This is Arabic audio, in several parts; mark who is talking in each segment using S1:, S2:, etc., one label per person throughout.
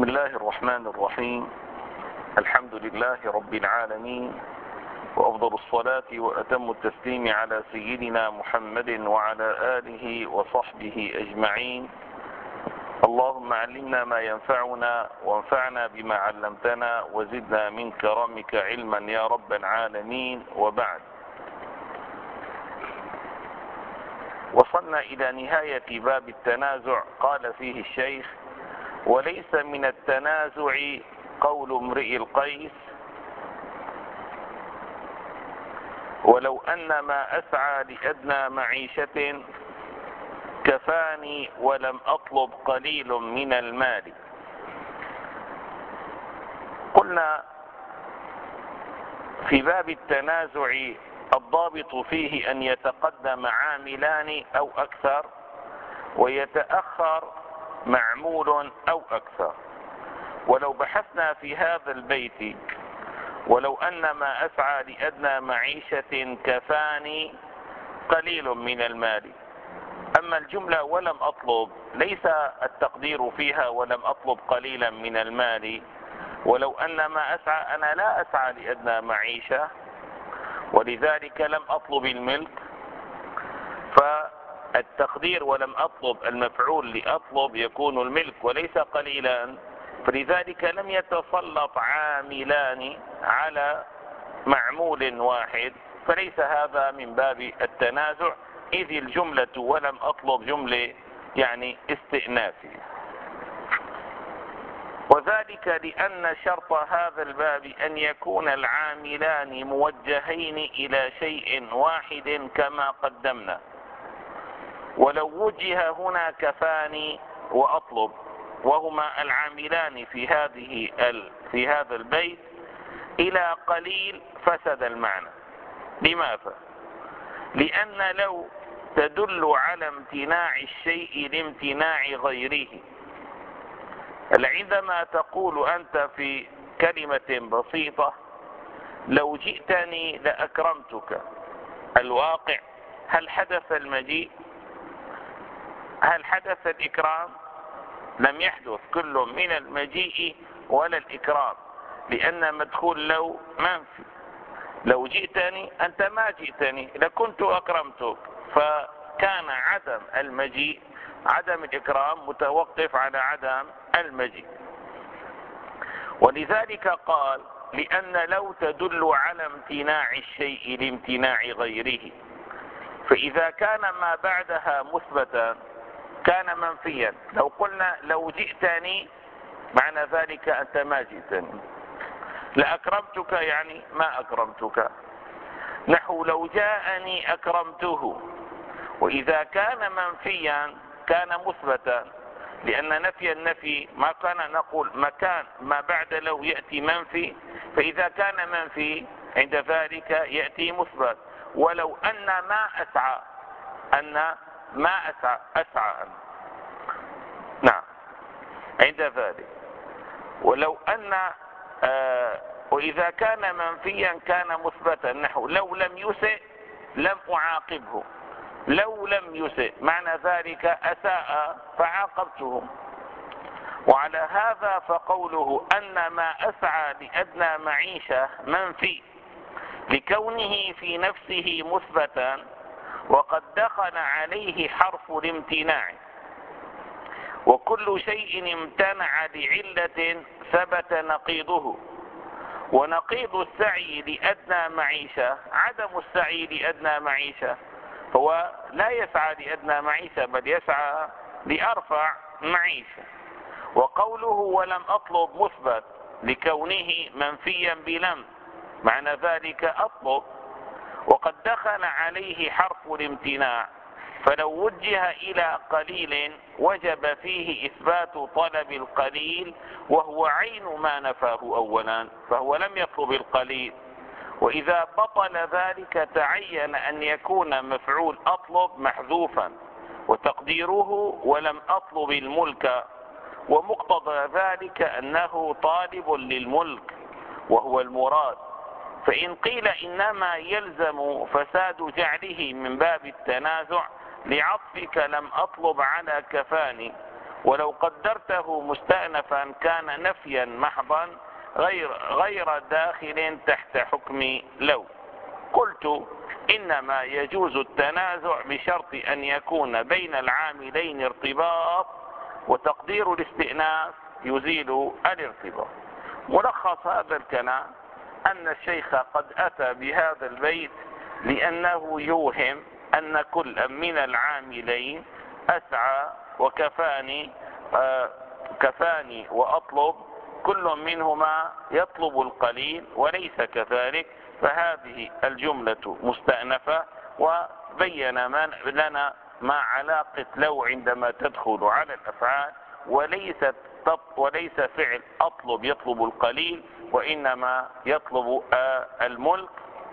S1: بسم الله الرحمن الرحيم. الحمد لله رب العالمين، وأفضل الصلاة وأتم التسليم على سيدنا محمد وعلى آله وصحبه أجمعين. اللهم علمنا ما ينفعنا وانفعنا بما علمتنا وزدنا من كرمك علما يا رب العالمين. وبعد، وصلنا إلى نهاية باب التنازع. قال فيه الشيخ: وليس من التنازع قول امرئ القيس ولو أن ما أسعى لأدنى معيشة كفاني ولم أطلب قليل من المال. قلنا في باب التنازع الضابط فيه أن يتقدم عاملان أو أكثر ويتأخر معمول أو أكثر. ولو بحثنا في هذا البيت: ولو أن ما أسعى لأدنى معيشة كفاني قليل من المال. أما الجملة ولم أطلب، ليس التقدير فيها ولم أطلب قليلا من المال. ولو أن ما أسعى، أنا لا أسعى لأدنى معيشة، ولذلك لم أطلب الملك. فالتقدير ولم أطلب المفعول لأطلب يكون الملك وليس قليلا، فلذلك لم يتسلط عاملان على معمول واحد، فليس هذا من باب التنازع، إذ الجملة ولم أطلب جملة يعني استئنافية. وذلك لأن شرط هذا الباب أن يكون العاملان موجهين إلى شيء واحد كما قدمنا. ولو وجه هنا كفاني وأطلب، وهما العاملان في هذا البيت، إلى قليل، فسد المعنى. لماذا؟ لأن لو تدل على امتناع الشيء لامتناع غيره. عندما تقول أنت في كلمة بسيطة: لو جئتني لأكرمتك، الواقع هل حدث المجيء؟ هل حدث الإكرام؟ لم يحدث كل من المجيء ولا الإكرام، لأن مدخول لو منفي. لو جئتني، أنت ما جئتني، لكنت أكرمتك، فكان عدم المجيء، عدم الإكرام متوقف على عدم المجيء. ولذلك قال: لأن لو تدل على امتناع الشيء لامتناع غيره، فإذا كان ما بعدها مثبتا كان منفيا. لو قلنا لو جئتني، معنى ذلك أنت ما جئتني. لأكرمتك يعني ما أكرمتك. نحو لو جاءني أكرمته. وإذا كان منفيا كان مثبتا، لأن نفي النفي ما كان نقول مكان ما بعد لو يأتي منفي، فإذا كان منفي عند ذلك يأتي مثبت. ولو أن ما أسعى، أن ما أسعى نعم عند ذلك. ولو أن وإذا كان منفيا كان مثبتا. نحو لو لم يسئ لم أعاقبه. لو لم يسئ معنى ذلك أساء فعاقبته. وعلى هذا فقوله أن ما أسعى لأدنى معيشة منفي، لكونه في نفسه مثبتا وقد دخل عليه حرف الامتناع. وكل شيء امتنع لعلة ثبت نقيضه. ونقيض السعي لأدنى معيشة عدم السعي لأدنى معيشة. هو لا يسعى لأدنى معيشة، بل يسعى لأرفع معيشة. وقوله ولم أطلب مثبت لكونه منفيا بلم، معنى ذلك أطلب، وقد دخل عليه حرف الامتناع. فلو وجه إلى قليل وجب فيه إثبات طلب القليل، وهو عين ما نفاه أولا، فهو لم يطلب القليل. وإذا بطل ذلك تعين أن يكون مفعول أطلب محذوفا، وتقديره ولم أطلب الملك. ومقتضى ذلك أنه طالب للملك وهو المراد. فإن قيل إنما يلزم فساد جعله من باب التنازع لعطفك لم أطلب على كفاني، ولو قدرته مستأنفا كان نفيا محضا غير داخل تحت حكم لو. قلت إنما يجوز التنازع بشرط أن يكون بين العاملين ارتباط، وتقدير الاستئناس يزيل الارتباط. ملخص هذا الكلام أن الشيخ قد أتى بهذا البيت لأنه يوهم أن كل من العاملين أسعى كفاني وأطلب، كل منهما يطلب القليل وليس كذلك، فهذه الجملة مستأنفة. وبين لنا ما علاقة لو عندما تدخل على الأفعال، وليس فعل أطلب يطلب القليل، وإنما يطلب الملك.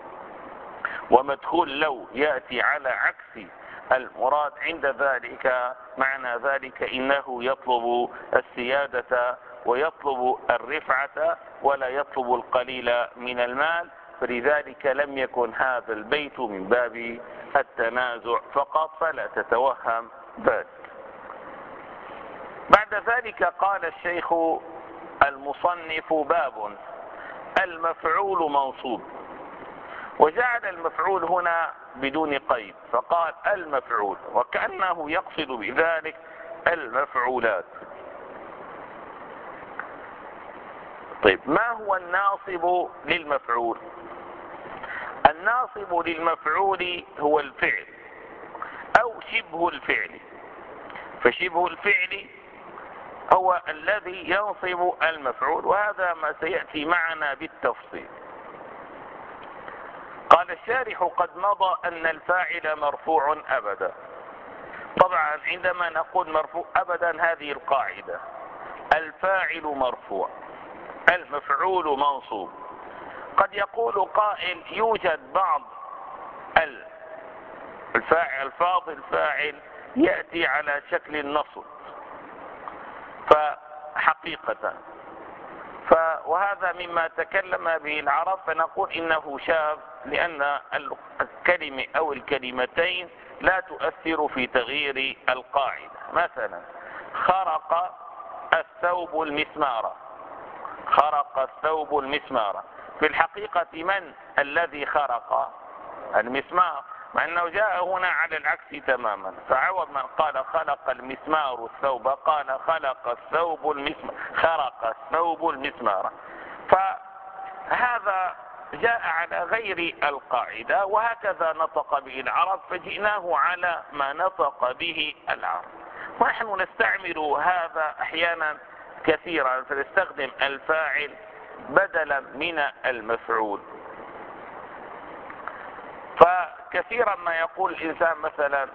S1: ومدخول لو يأتي على عكس المراد عند ذلك، معنى ذلك إنه يطلب السيادة ويطلب الرفعة ولا يطلب القليل من المال، فلذلك لم يكن هذا البيت من باب التنازع فقط، فلا تتوهم ذلك. بعد ذلك قال الشيخ المصنف: باب المفعول منصوب. وجعل المفعول هنا بدون قيد، فقال المفعول، وكأنه يقصد بذلك المفعولات. طيب، ما هو الناصب للمفعول؟ الناصب للمفعول هو الفعل أو شبه الفعل، فشبه الفعل هو الذي ينصب المفعول، وهذا ما سيأتي معنا بالتفصيل. قال الشارح: قد مضى أن الفاعل مرفوع أبدا. طبعا عندما نقول مرفوع أبدا هذه القاعدة: الفاعل مرفوع، المفعول منصوب. قد يقول قائل: يوجد بعض الفاظ الفاعل يأتي على شكل النصب، فحقيقة وهذا مما تكلم به العرب، فنقول إنه شاذ، لأن الكلمة أو الكلمتين لا تؤثر في تغيير القاعدة. مثلا: خرق الثوب المسمار، خرق الثوب المسمار. في الحقيقة من الذي خرق؟ المسمار، مع أنه جاء هنا على العكس تماما، فعوض من قال خلق المسمار الثوب قال خلق الثوب المسمار، خرق الثوب المسمار. فهذا جاء على غير القاعدة، وهكذا نطق به العرب، فجئناه على ما نطق به العرب. ونحن نستعمل هذا أحيانا كثيرا، فنستخدم الفاعل بدلا من المفعول. فكثيرا ما يقول الإنسان مثلا: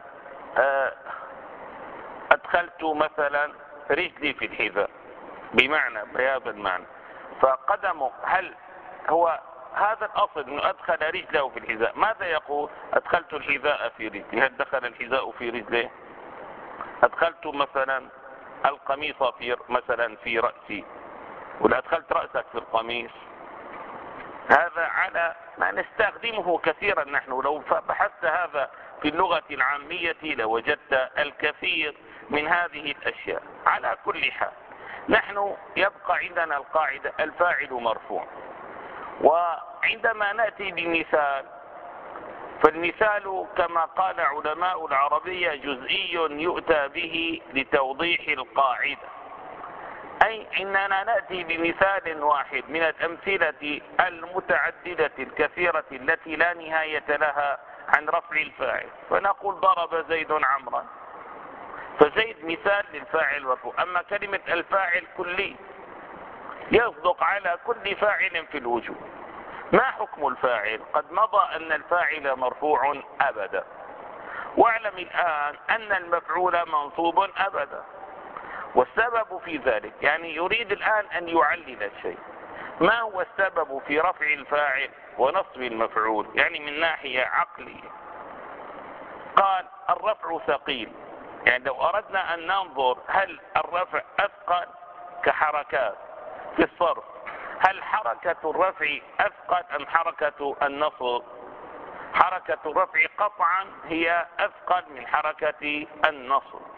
S1: أدخلت مثلا رجلي في الحذاء، بهذا المعنى. فقدمه، هل هو هذا الأصل أنه أدخل رجله في الحذاء؟ ماذا يقول؟ أدخلت الحذاء في رجلي. هل دخل الحذاء في رجله؟ أدخلت مثلا القميص في رأسي، ولا أدخلت رأسك في القميص؟ هذا على ما نستخدمه كثيرا نحن. لو بحثت هذا في اللغة العامية لوجدت الكثير من هذه الأشياء. على كل حال، نحن يبقى عندنا القاعدة: الفاعل مرفوع. وعندما نأتي بمثال، فالمثال كما قال علماء العربية جزئي يؤتى به لتوضيح القاعدة، أي إننا نأتي بمثال واحد من الأمثلة المتعددة الكثيرة التي لا نهاية لها عن رفع الفاعل. فنقول: ضرب زيد عمرا، فزيد مثال للفاعل مرفوع. أما كلمة الفاعل كلي يصدق على كل فاعل في الوجود. ما حكم الفاعل؟ قد مضى أن الفاعل مرفوع أبدا. واعلم الآن أن المفعول منصوب أبدا. والسبب في ذلك، يعني يريد الآن أن يعلل الشيء. ما هو السبب في رفع الفاعل ونصب المفعول؟ يعني من ناحية عقلية. قال: الرفع ثقيل. يعني لو أردنا أن ننظر هل الرفع أثقل كحركات في الصرف، هل حركة الرفع أثقل أم حركة النصب؟ حركة الرفع قطعا هي أثقل من حركة النصب.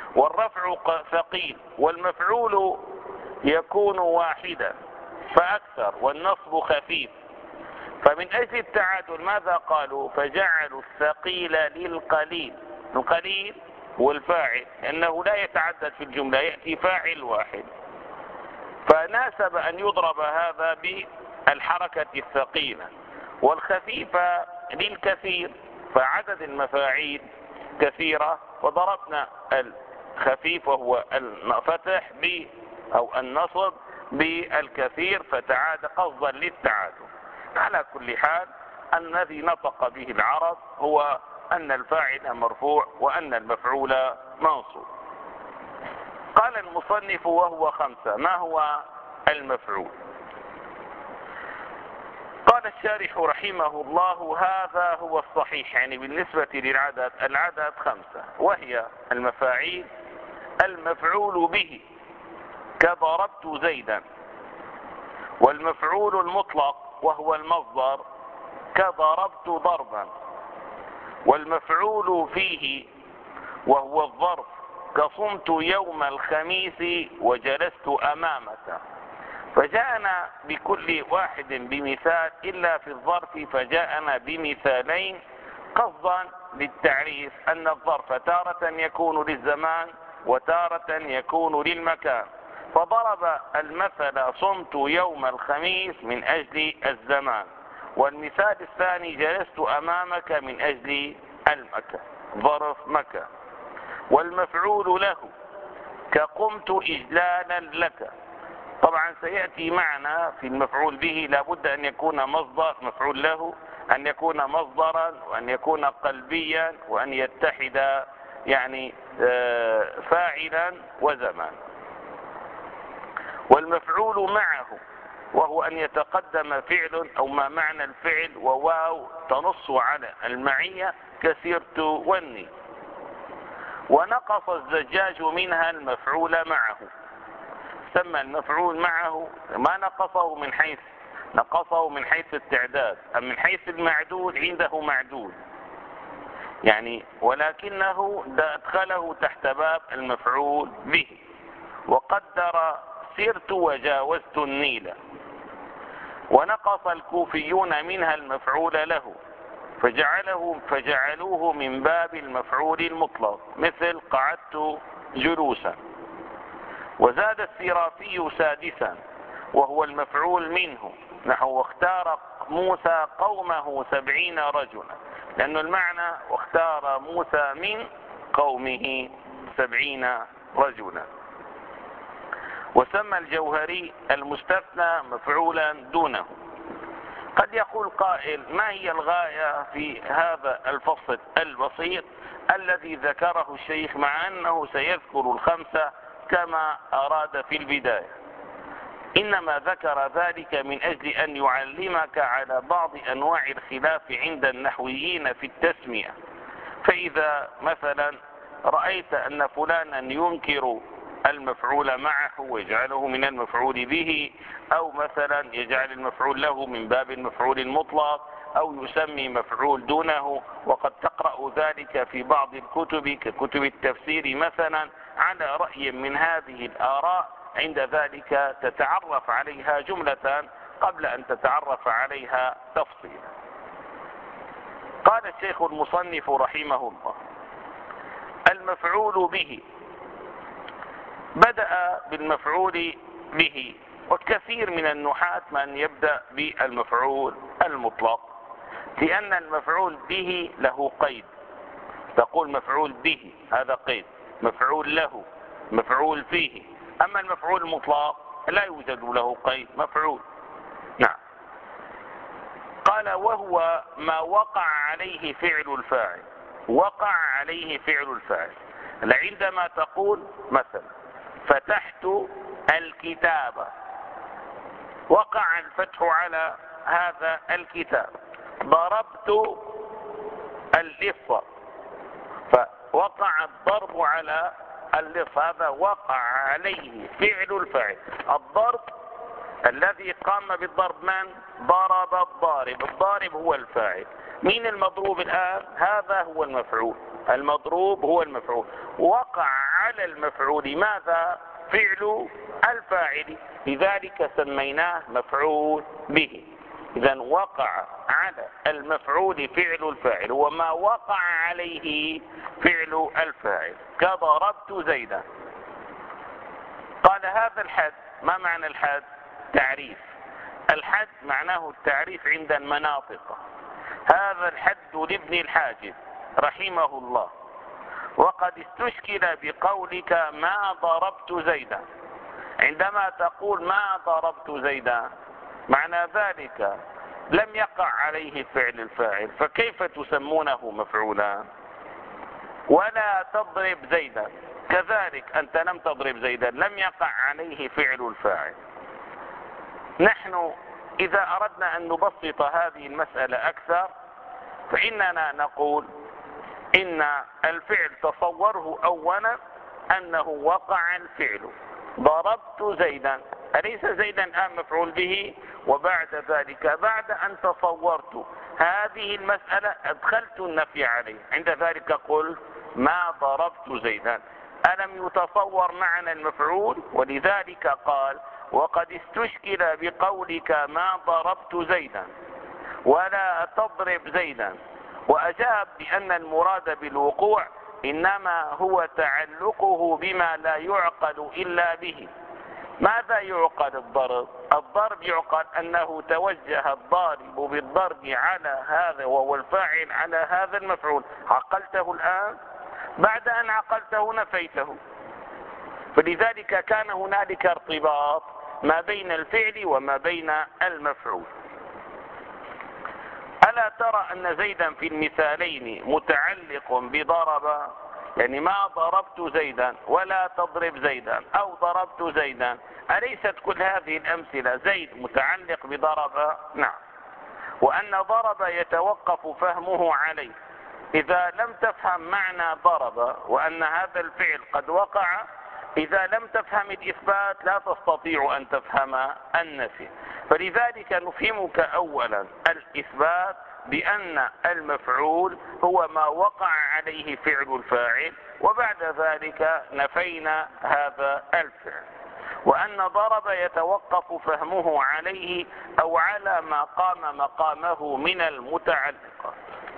S1: والرفع ثقيل، والمفعول يكون واحدا فأكثر، والنصب خفيف. فمن أجل التعادل ماذا قالوا؟ فجعلوا الثقيل للقليل. القليل هو الفاعل، لأنه لا يتعدد في الجملة، يأتي فاعل واحد، فناسب أن يضرب هذا بالحركة الثقيلة. والخفيفة للكثير، فعدد المفاعيل كثيرة، فضربنا الخفيف وهو الفتح أو النصب بالكثير، فتعاد قصدا للتعادل. على كل حال الذي نطق به العرب هو أن الفاعل مرفوع وأن المفعول منصوب. قال المصنف وهو 5. ما هو المفعول؟ قال الشارح رحمه الله: هذا هو الصحيح، يعني بالنسبة للعدد، العدد 5، وهي المفاعيل: المفعول به كضربت زيدا، والمفعول المطلق وهو المصدر كضربت ضربا، والمفعول فيه وهو الظرف كصمت يوم الخميس وجلست أمامك. فجاءنا بكل واحد بمثال إلا في الظرف، فجاءنا بمثالين قصدا للتعريف أن الظرف تارة يكون للزمان وتارة يكون للمكان. فضرب المثل صمت يوم الخميس من أجل الزمان، والمثال الثاني جلست أمامك من أجل المكان، ظرف مكان. والمفعول له كقمت إجلالا لك. طبعا سيأتي معنا في المفعول به لابد أن يكون مصدر، مفعول له أن يكون مصدرا، وأن يكون قلبيا، وأن يتحد يعني فاعلا وزمان. والمفعول معه وهو أن يتقدم فعل أو ما معنى الفعل وواو تنص على المعية كسرت وني. ونقص الزجاج منها المفعول معه. سمى المفعول معه ما نقصه من حيث التعداد، أم من حيث المعدود عنده معدود يعني، ولكنه أدخله تحت باب المفعول به. وقدر سرت وجاوزت النيل. ونقص الكوفيون منها المفعول له فجعلوه من باب المفعول المطلق، مثل قعدت جلوسا. وزاد السرافي سادسا وهو المفعول منه، نحو واختار موسى قومه 70 رجلا، لأن المعنى واختار موسى من قومه 70 رجلا. وسمى الجوهري المستثنى مفعولا دونه. قد يقول قائل: ما هي الغاية في هذا الفصل البسيط الذي ذكره الشيخ، مع أنه سيذكر الخمسة كما أراد في البداية؟ إنما ذكر ذلك من أجل أن يعلمك على بعض أنواع الخلاف عند النحويين في التسمية. فإذا مثلا رأيت أن فلانا ينكر المفعول معه ويجعله من المفعول به، أو مثلا يجعل المفعول له من باب المفعول المطلق، أو يسمي مفعول دونه، وقد تقرأ ذلك في بعض الكتب ككتب التفسير مثلا على رأي من هذه الآراء، عند ذلك تتعرف عليها جملة قبل أن تتعرف عليها تفصيلا. قال الشيخ المصنف رحمه الله: المفعول به. بدأ بالمفعول به، وكثير من النحاة من يبدأ بالمفعول المطلق، لأن المفعول به له قيد. تقول مفعول به، هذا قيد، مفعول له، مفعول فيه. أما المفعول المطلق لا يوجد له قيد، مفعول. نعم. قال: وهو ما وقع عليه فعل الفاعل. وقع عليه فعل الفاعل، عندما تقول مثلا فتحت الكتاب، وقع الفتح على هذا الكتاب. ضربت اللص، فوقع الضرب على اللص، هذا وقع عليه فعل الفاعل. الضرب الذي قام بالضرب من؟ ضرب الضارب. الضارب هو الفاعل. مين المضروب الآن؟ هذا هو المفعول. المضروب هو المفعول. وقع على المفعول ماذا؟ فعل الفاعل، لذلك سميناه مفعول به. إذا وقع على المفعول فعل الفاعل، وما وقع عليه فعل الفاعل، كضربت زيدا. قال هذا الحد. ما معنى الحد؟ تعريف. الحد معناه التعريف عند المناطق. هذا الحد لابن الحاجب رحمه الله، وقد استشكل بقولك ما ضربت زيدا. عندما تقول ما ضربت زيدا معنى ذلك لم يقع عليه فعل الفاعل، فكيف تسمونه مفعولا؟ ولا تضرب زيدا كذلك، أنت لم تضرب زيدا، لم يقع عليه فعل الفاعل. نحن إذا أردنا أن نبسط هذه المسألة أكثر فإننا نقول إن الفعل تصوره أولا أنه وقع الفعل، ضربت زيدا، أليس زيدا الآن مفعول به؟ وبعد ذلك بعد أن تصورت هذه المسألة أدخلت النفي عليه، عند ذلك قل ما ضربت زيدا. ألم يتصور معنى المفعول؟ ولذلك قال وقد استشكل بقولك ما ضربت زيدا ولا تضرب زيدا، وأجاب بأن المراد بالوقوع إنما هو تعلقه بما لا يعقل إلا به. ماذا يعقل الضرب؟ الضرب يعقل أنه توجه الضارب بالضرب على هذا وهو الفاعل على هذا المفعول. عقلته الآن؟ بعد أن عقلته نفيته. فلذلك كان هنالك ارتباط ما بين الفعل وما بين المفعول. ألا ترى أن زيدا في المثالين متعلق بضرب؟ يعني ما ضربت زيدا ولا تضرب زيدا أو ضربت زيدا، أليست كل هذه الأمثلة زيد متعلق بضرب؟ نعم. وأن ضرب يتوقف فهمه عليه. إذا لم تفهم معنى ضرب وأن هذا الفعل قد وقع، إذا لم تفهم الإثبات لا تستطيع أن تفهم النفي. فلذلك نفهمك أولا الإثبات بأن المفعول هو ما وقع عليه فعل الفاعل، وبعد ذلك نفينا هذا الفعل. وأن ضرب يتوقف فهمه عليه أو على ما قام مقامه من المتعلقات.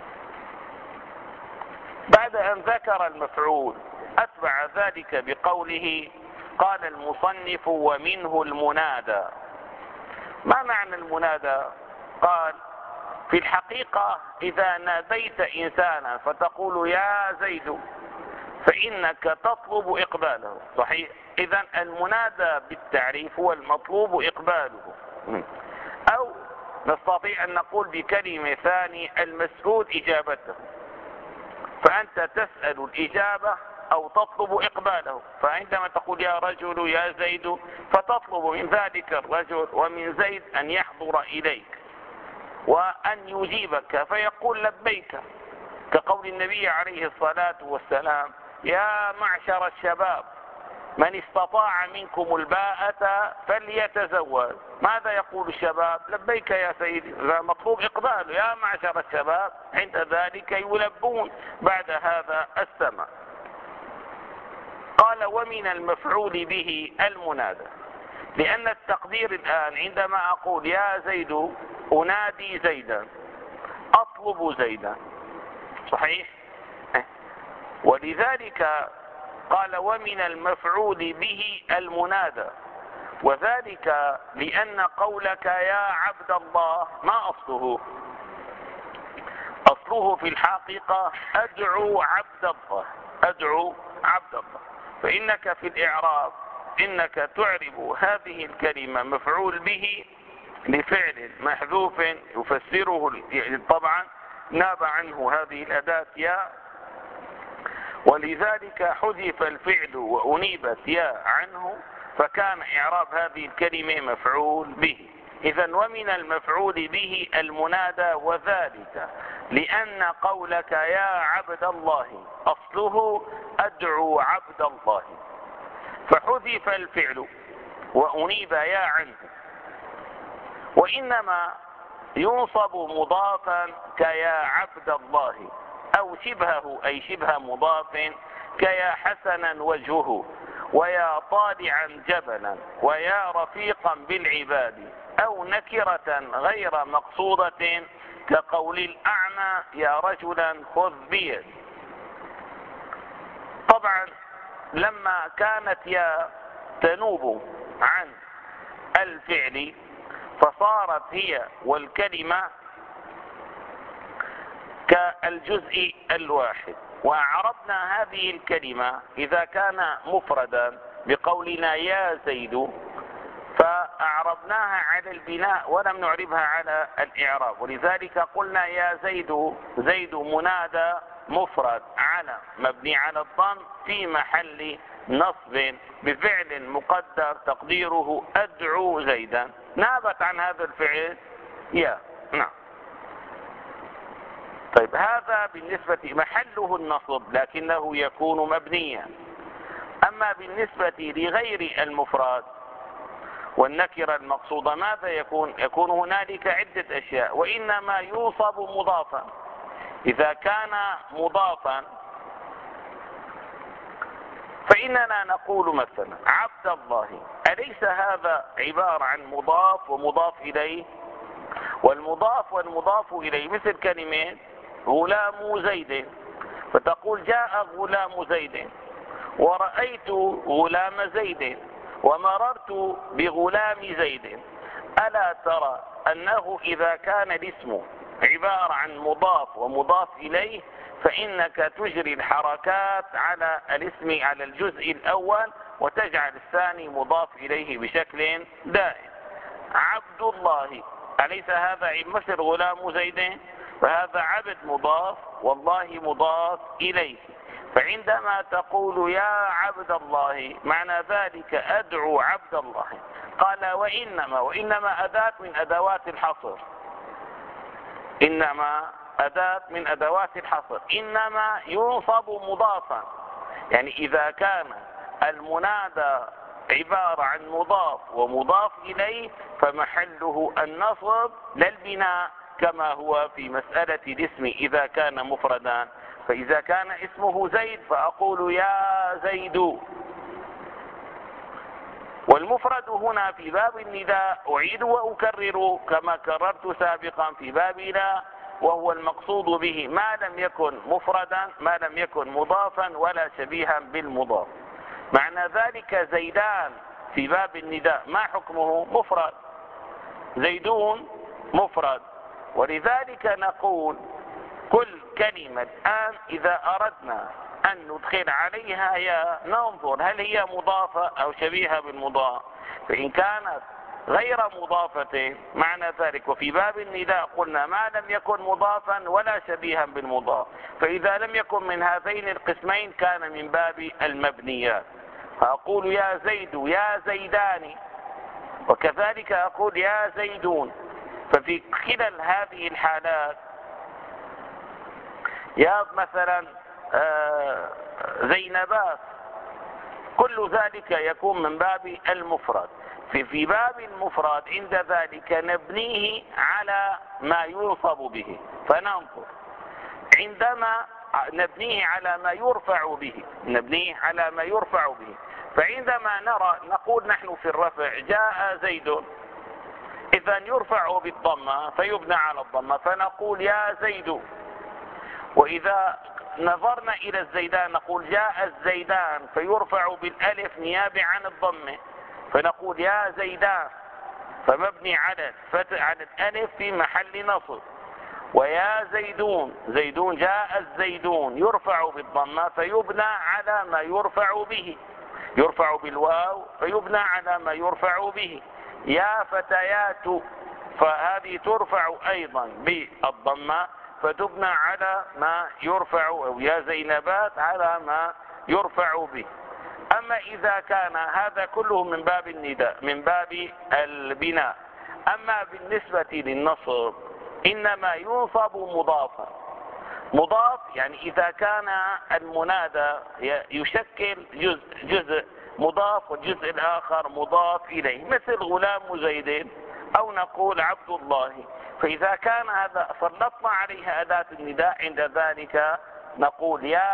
S1: بعد أن ذكر المفعول أتبع ذلك بقوله قال المصنف ومنه المنادى. ما معنى المنادى؟ قال في الحقيقة إذا ناديت إنسانا فتقول يا زيد فإنك تطلب إقباله، صحيح؟ إذن المنادى بالتعريف هو المطلوب إقباله. أو نستطيع أن نقول بكلمة ثانية المسؤول إجابته، فأنت تسأل الإجابة أو تطلب إقباله. فعندما تقول يا رجل يا زيد فتطلب من ذلك الرجل ومن زيد أن يحضر إليك وأن يجيبك فيقول لبيك، كقول النبي عليه الصلاة والسلام يا معشر الشباب من استطاع منكم الباءة فليتزوج. ماذا يقول الشباب؟ لبيك يا سيدي، مطلوب إقباله يا معشر الشباب، عند ذلك يلبون بعد هذا السمع. قال ومن المفعول به المنادى، لأن التقدير الآن عندما أقول يا زيد أنادي زيدا أطلب زيدا، صحيح؟ ولذلك قال ومن المفعول به المنادى، وذلك لأن قولك يا عبد الله ما أصله؟ أصله في الحقيقة أدعو عبد الله، أدعو عبد الله. فإنك في الإعراب إنك تعرب هذه الكلمة مفعول به لفعل محذوف يفسره طبعا ناب عنه هذه الأداة يا، ولذلك حذف الفعل وأنيبت يا عنه فكان إعراب هذه الكلمة مفعول به. إذن ومن المفعول به المنادى، وذلك لأن قولك يا عبد الله أصله أدعو عبد الله، فحذف الفعل وأنيب يا عنه، وإنما ينصب مضافا كيا عبد الله أو شبهه أي شبه مضاف كيا حسنا وجهه ويا طالعا جبلا ويا رفيقا بالعباد، أو نكرة غير مقصودة كقول الأعمى يا رجلا خذ بيد. طبعا لما كانت يا تنوب عن الفعل فصارت هي والكلمة كالجزء الواحد، وأعربنا هذه الكلمة إذا كان مفردا بقولنا يا زيد فأعربناها على البناء ولم نعربها على الإعراب، ولذلك قلنا يا زيد، زيد منادى مفرد علم مبني على الضم في محل نصب بفعل مقدر تقديره أدعو زيدا، نابت عن هذا الفعل يا. نعم. طيب هذا بالنسبة محله النصب لكنه يكون مبنيا. أما بالنسبة لغير المفرد والنكرة المقصودة ماذا يكون؟ يكون هنالك عدة أشياء، وإنما يوصب مضافا. إذا كان مضافا فإننا نقول مثلا عبد الله، أليس هذا عبارة عن مضاف ومضاف إليه؟ والمضاف والمضاف إليه مثل كلمة غلام زيد، فتقول جاء غلام زيد ورأيت غلام زيد ومررت بغلام زيد. ألا ترى أنه إذا كان الاسم عبارة عن مضاف ومضاف إليه فإنك تجري الحركات على الاسم على الجزء الأول وتجعل الثاني مضاف إليه بشكل دائم. عبد الله، أليس هذا مثل غلام زيد؟ فهذا عبد مضاف والله مضاف إليه. فعندما تقول يا عبد الله معنى ذلك أدعو عبد الله. قال وإنما أداة من أدوات الحصر، إنما أداة من أدوات الحصر، إنما ينصب مضافا. يعني إذا كان المنادى عبارة عن مضاف ومضاف إليه فمحله النصب لا البناء كما هو في مسألة الاسم إذا كان مفردا. فإذا كان اسمه زيد فأقول يا زيد. والمفرد هنا في باب النداء أعيد وأكرر كما كررت سابقا في باب لا، وهو المقصود به ما لم يكن مفردا، ما لم يكن مضافا ولا شبيها بالمضاف. معنى ذلك زيدان في باب النداء ما حكمه؟ مفرد، زيدون مفرد. ولذلك نقول كل كلمة الآن إذا أردنا أن ندخل عليها يا ننظر هل هي مضافة أو شبيهة بالمضاف. فإن كانت غير مضافة معنى ذلك، وفي باب النداء قلنا ما لم يكن مضافا ولا شبيها بالمضاف، فإذا لم يكن من هذين القسمين كان من باب المبنيات. فأقول يا زيد يا زيدان، وكذلك أقول يا زيدون. ففي كلا هذه الحالات يا مثلا زينبات كل ذلك يكون من باب المفرد. في باب المفرد عند ذلك نبنيه على ما يوصف به، فننظر عندما نبنيه على ما يرفع به، نبنيه على ما يرفع به. فعندما نرى نقول نحن في الرفع جاء زيد، إذا يرفع بالضمة فيبنى على الضمة فنقول يا زيد. وإذا نظرنا إلى الزيدان نقول جاء الزيدان فيرفع بالألف نيابة عن الضمة فنقول يا زيدان، فمبني على الألف في محل نصب. ويا زيدون، زيدون جاء الزيدون يرفع بالضمة فيبنى على ما يرفع به، يرفع بالواو فيبنى على ما يرفع به. يا فتيات فهذه ترفع أيضا بالضمة فتبنى على ما يرفع، أو يا زينبات على ما يرفع به. أما إذا كان هذا كله من باب النداء من باب البناء. أما بالنسبة للنصب إنما ينصب مضافا. مضاف يعني إذا كان المنادى يشكل جزء مضاف والجزء الآخر مضاف إليه، مثل غلام زيد أو نقول عبد الله. فإذا كان هذا سلطنا عليها أداة النداء عند ذلك نقول يا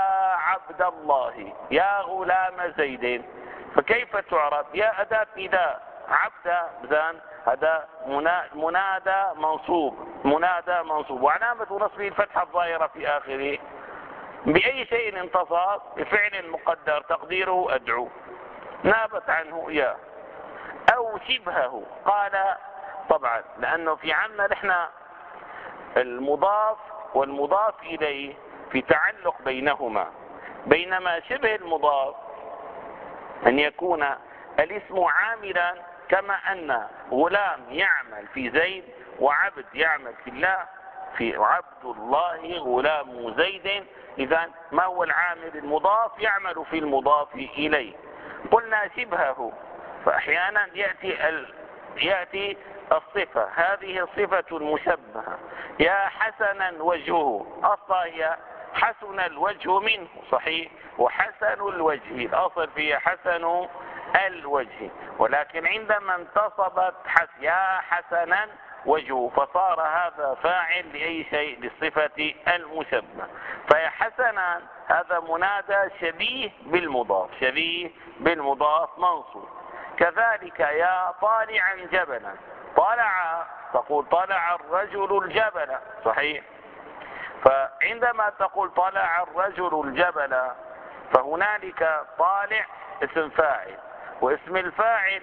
S1: عبد الله يا غلام زيد، فكيف تعرب؟ يا أداة نداء، عبد زان هذا منادى منصوب، وعلامة نصبه الفتحة الظاهرة في آخره. بأي شيء انتصب؟ بفعل مقدر تقديره أدعو، نابت عنه يا أو شبهه. قال طبعا لأنه في عنا نحن المضاف والمضاف إليه في تعلق بينهما، بينما شبه المضاف أن يكون الاسم عاملا، كما أن غلام يعمل في زيد وعبد يعمل في الله، في عبد الله غلام زيد. إذن ما هو العامل؟ المضاف يعمل في المضاف إليه. قلنا شبهه، فأحيانا يأتي الصفة، هذه صفة مشبهة. يا حسنا وجهه، أصلا هي حسن الوجه منه، صحيح، وحسن الوجه الأصل فيها حسن الوجه، ولكن عندما انتصبت يا حسنا وجهه فصار هذا فاعل لأي شيء، للصفة المشبه. فيا حسنا هذا منادى شبيه بالمضاف منصوب. كذلك يا طالعا جبلا، طلع تقول طلع الرجل الجبل، صحيح، فعندما تقول طلع الرجل الجبل فهنالك طالع اسم فاعل، واسم الفاعل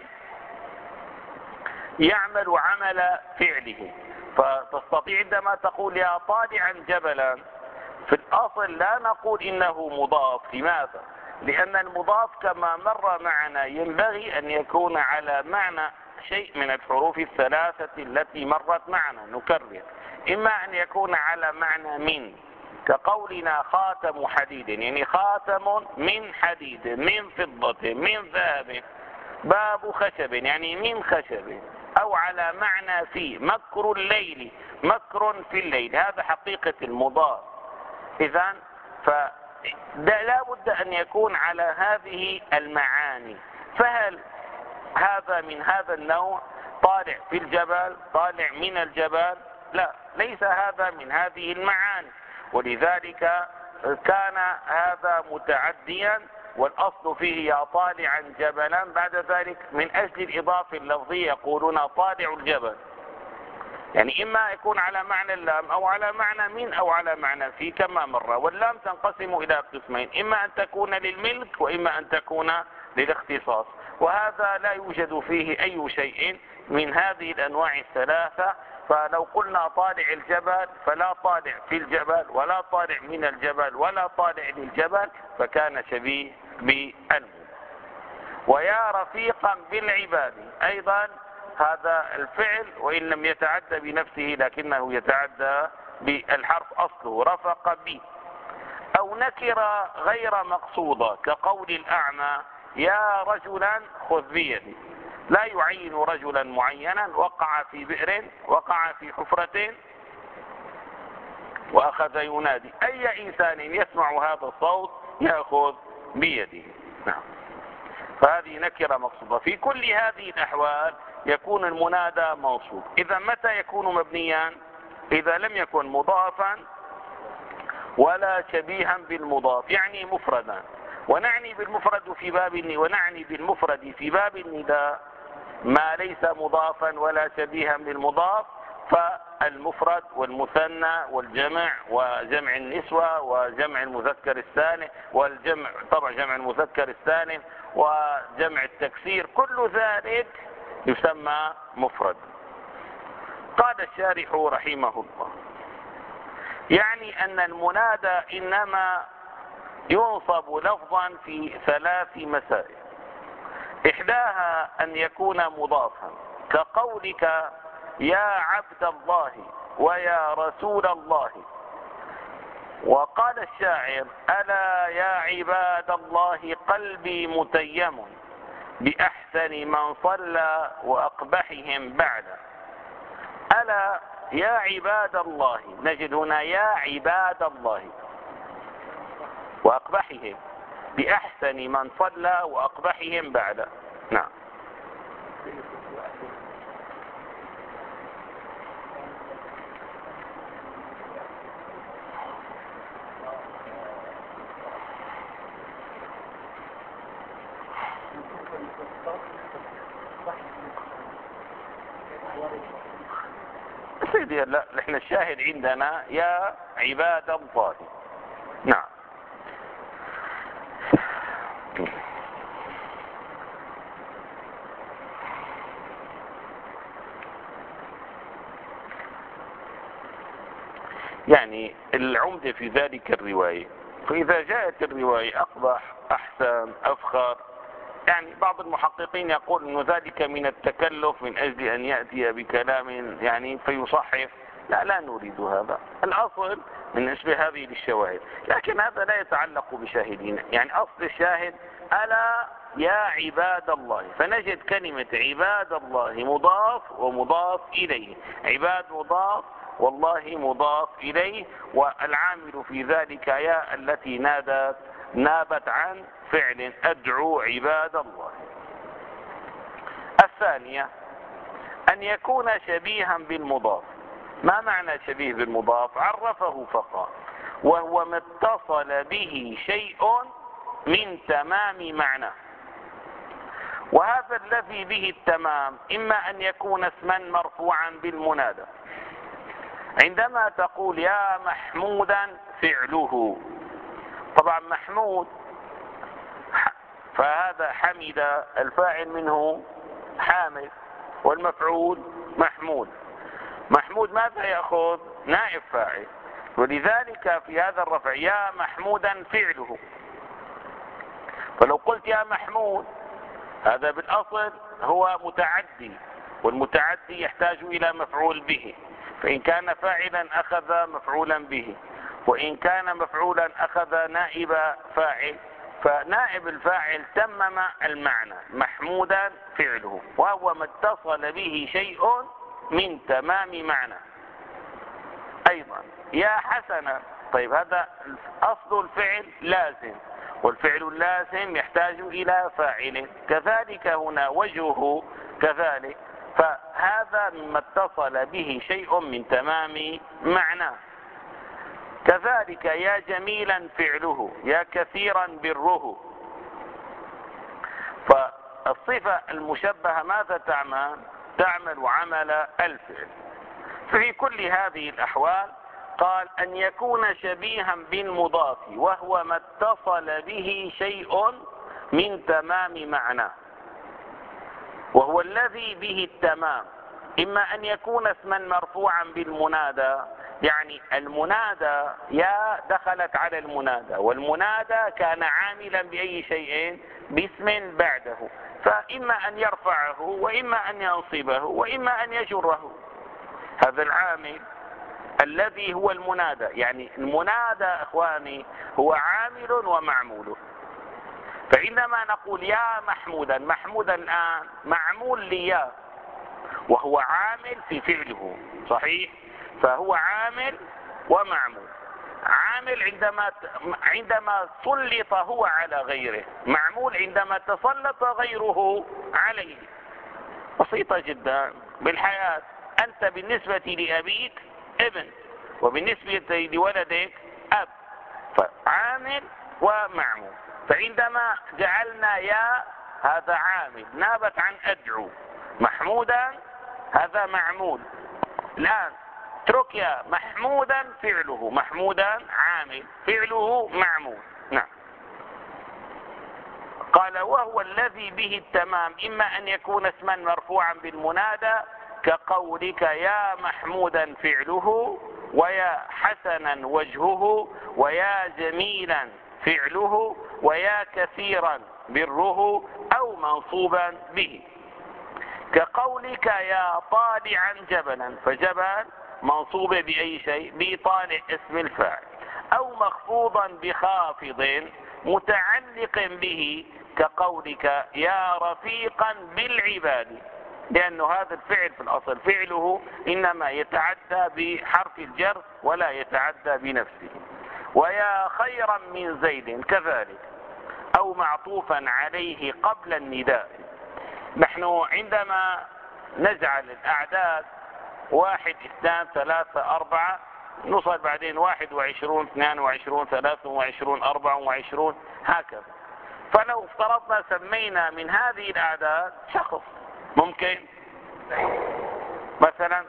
S1: يعمل عمل فعله، فتستطيع عندما تقول يا طالعا جبلا في الأصل لا نقول إنه مضاف. لماذا؟ لأن المضاف كما مر معنا ينبغي أن يكون على معنى شيء من الحروف الثلاثة التي مرت معنا. نكرر، إما أن يكون على معنى من، كقولنا خاتم حديد، يعني خاتم من حديد، من فضة، من ذهب، باب خشب يعني من خشب، أو على معنى في، مكر الليل، مكر في الليل، هذا حقيقة المضاف. إذن لا بد أن يكون على هذه المعاني. فهل هذا من هذا النوع؟ طالع في الجبل، طالع من الجبل؟ لا، ليس هذا من هذه المعاني، ولذلك كان هذا متعديا، والأصل فيه يا طالعا جبلا. بعد ذلك من أجل الإضافة اللفظية يقولون طالع الجبل، يعني إما يكون على معنى اللام أو على معنى من أو على معنى في كما مر. واللام تنقسم إلى قسمين، إما أن تكون للملك وإما أن تكون للاختصاص، وهذا لا يوجد فيه أي شيء من هذه الأنواع الثلاثة. فلو قلنا طالع الجبل فلا طالع في الجبل ولا طالع من الجبل ولا طالع للجبل، فكان شبيه بالمضاف. ويا رفيقا بالعباد، أيضا هذا الفعل وإن لم يتعدى بنفسه لكنه يتعدى بالحرف أصله رفق بي. أو نكرة غير مقصودة كقول الأعمى يا رجلا خذ بيدي، لا يعين رجلا معينا، وقع في بئر، وقع في حفرة، وأخذ ينادي، أي إنسان يسمع هذا الصوت يأخذ بيده. نعم، فهذه نكرة مقصودة. في كل هذه الأحوال يكون المنادى منصوب. إذا متى يكون مبنيا؟ إذا لم يكن مضافا ولا شبيها بالمضاف، يعني مفردا. ونعني بالمفرد في باب النداء ما ليس مضافا ولا شبيها بالمضاف، فالمفرد والمثنى والجمع وجمع النسوة وجمع المذكر السالم والجمع، طبعا جمع المذكر السالم وجمع التكسير، كل ذلك يسمى مفرد. قال الشارح رحمه الله: يعني أن المنادى إنما ينصب لفظا في 3 مسائل. إحداها أن يكون مضافا، كقولك يا عبد الله ويا رسول الله. وقال الشاعر: ألا يا عباد الله قلبي متيم بأحسن من صلى وأقبحهم بعد. ألا يا عباد الله، نجد هنا يا عباد الله وأقبحهم بأحسن من صلى وأقبحهم بعد. نعم. سيدي لا، نحن الشاهد عندنا يا عباد الله. نعم. يعني العمدة في ذلك الرواية، فإذا جاءت الرواية أقبح أحسن أفخر، يعني بعض المحققين يقول أن ذلك من التكلف من أجل أن يأتي بكلام يعني فيصحف. لا نريد هذا. الأصل من نشبه هذه للشواهد، لكن هذا لا يتعلق بشاهدين. يعني أصل الشاهد ألا يا عباد الله، فنجد كلمة عباد الله مضاف ومضاف إليه، عباد مضاف والله مضاف إليه، والعامل في ذلك يا التي نابت عن فعل أدعو عباد الله. الثانية أن يكون شبيها بالمضاف. ما معنى شبيه بالمضاف؟ عرفه فقط: وهو ما اتصل به شيء من تمام معناه. وهذا الذي به التمام إما أن يكون اسما مرفوعا بالمنادى، عندما تقول يا محمودا فعله، طبعا محمود فهذا حمد، الفاعل منه حامد والمفعول محمود. محمود ماذا يأخذ؟ نائب فاعل، ولذلك في هذا الرفع يا محمودا فعله. فلو قلت يا محمود هذا بالأصل هو متعدي، والمتعدي يحتاج إلى مفعول به، فإن كان فاعلا أخذ مفعولا به، وإن كان مفعولا أخذ نائب فاعل، فنائب الفاعل تمم المعنى محمودا فعله، وهو ما اتصل به شيء من تمام معنى. أيضا يا حسنا، طيب هذا أصل الفعل لازم، والفعل اللازم يحتاج إلى فاعل، كذلك هنا وجهه كذلك، فهذا مما اتصل به شيء من تمام معناه. كذلك يا جميلا فعله، يا كثيرا بره. فالصفة المشبهة ماذا تعمل؟ تعمل عمل الفعل. ففي كل هذه الأحوال قال أن يكون شبيها بالمضاف وهو ما اتصل به شيء من تمام معناه، وهو الذي به التمام، إما أن يكون اسما مرفوعا بالمنادى، يعني المنادى يا دخلت على المنادى، والمنادى كان عاملا بأي شيء؟ باسم بعده، فإما أن يرفعه وإما أن ينصبه وإما أن يجره. هذا العامل الذي هو المنادى، يعني المنادى أخواني هو عامل ومعمول. فعندما نقول يا محمودا، محمودا الآن معمول ليا وهو عامل في فعله، صحيح؟ فهو عامل ومعمول. عامل عندما سلط هو على غيره، معمول عندما تسلط غيره عليه. بسيطة جدا بالحياة. أنت بالنسبة لأبيك ابن، وبالنسبة لولدك أب، فعامل ومعمول. فعندما جعلنا يا هذا عامل نابت عن أدعو، محمودا هذا معمول. الآن اترك يا محمودا فعله، محمودا عامل فعله معمول. نعم. قال وهو الذي به التمام، إما أن يكون اسما مرفوعا بالمنادى كقولك يا محمودا فعله، ويا حسنا وجهه، ويا جميلا فعله، ويا كثيرا بره، أو منصوبا به، كقولك يا طالعا جبلا، فجبل منصوب بأي شيء؟ بطالع اسم الفاعل، أو مخفوضا بخافض متعلق به، كقولك يا رفيقا بالعباد، لأنه هذا الفعل في الأصل فعله إنما يتعدى بحرف الجر ولا يتعدى بنفسه. ويا خيرا من زيد كذلك، أو معطوفا عليه قبل النداء. نحن عندما نجعل الأعداد 1 2 3 4 نوصل بعدين 21 22 23 24 هكذا، فلو افترضنا سمينا من هذه الأعداد شخص، ممكن مثلا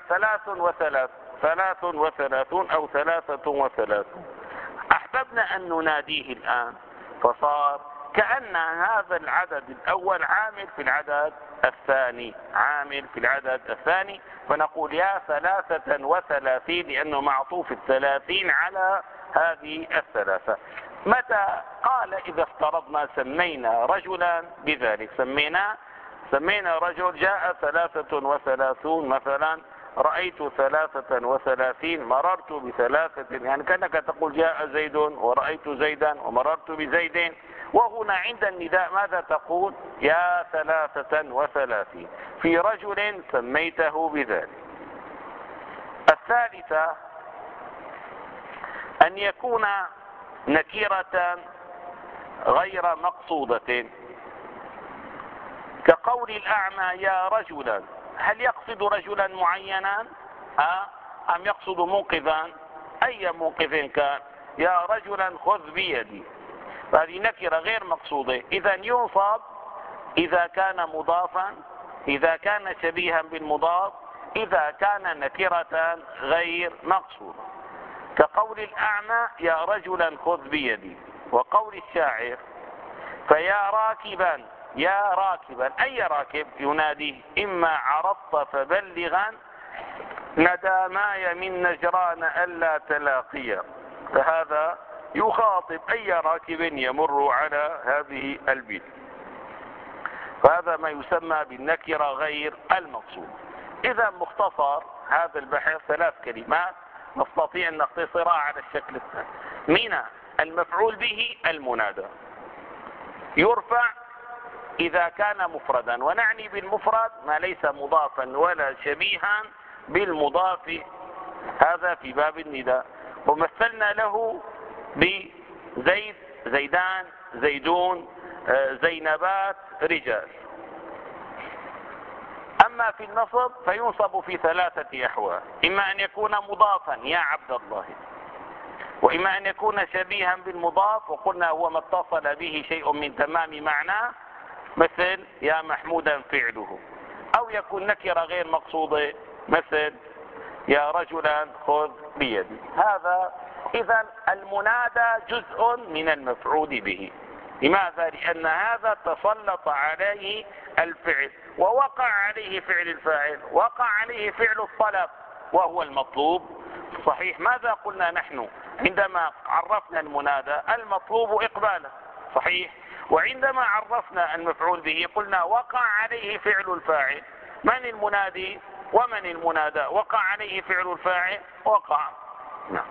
S1: 33 أو 33، أحببنا أن نناديه الآن، فصار كأن هذا العدد الأول عامل في العدد الثاني، فنقول يا 33 لأنه معطوف 30 على هذه الثلاثة. متى قال؟ إذا افترضنا سمينا رجلا بذلك، سمينا رجل جاء 33 مثلا، رأيت 33، مررت ب3، يعني كأنك تقول جاء زيد ورأيت زيدا ومررت بزيد. وهنا عند النداء ماذا تقول؟ يا 33 في رجل سميته بذلك. الثالثة أن يكون نكرة غير مقصودة، كقول الأعمى يا رجلا، هل يقصد رجلا معينا أم يقصد منقذا؟ أي منقذ كان؟ يا رجلا خذ بيدي، هذه نكرة غير مقصودة. إذا ينصب إذا كان مضافا، إذا كان شبيها بالمضاف، إذا كان نكرة غير مقصودة، كقول الأعمى يا رجلا خذ بيدي، وقول الشاعر فيا راكبا، يا راكبا، أي راكب يناديه؟ إما عرضت فبلغا نداماي من نجران ألا تلاقيا، فهذا يخاطب أي راكب يمر على هذه البيت، فهذا ما يسمى بالنكرة غير المقصود. إذا مختصر هذا البحث 3 كلمات نستطيع أن نختصرها على الشكل الثاني. من المفعول به المنادى، يرفع إذا كان مفردا، ونعني بالمفرد ما ليس مضافا ولا شبيها بالمضاف، هذا في باب النداء. ومثلنا له بزيد، زيدان، زيدون، زينبات، رجال. أما في النصب فينصب في 3 أحوال، إما أن يكون مضافا يا عبد الله، وإما أن يكون شبيها بالمضاف، وقلنا هو ما اتصل به شيء من تمام معناه، مثل يا محمودا فعله، أو يكون نكرة غير مقصودة مثل يا رجلا خذ بيدي. هذا إذا المنادى جزء من المفعول به. لماذا؟ لأن هذا تسلط عليه الفعل، ووقع عليه فعل الفاعل، وقع عليه فعل الطلب وهو المطلوب. صحيح، ماذا قلنا نحن عندما عرفنا المنادى؟ المطلوب إقبالا، صحيح. وعندما عرفنا المفعول به قلنا وقع عليه فعل الفاعل. من المنادي ومن المنادى؟ وقع عليه فعل الفاعل، وقع. نعم.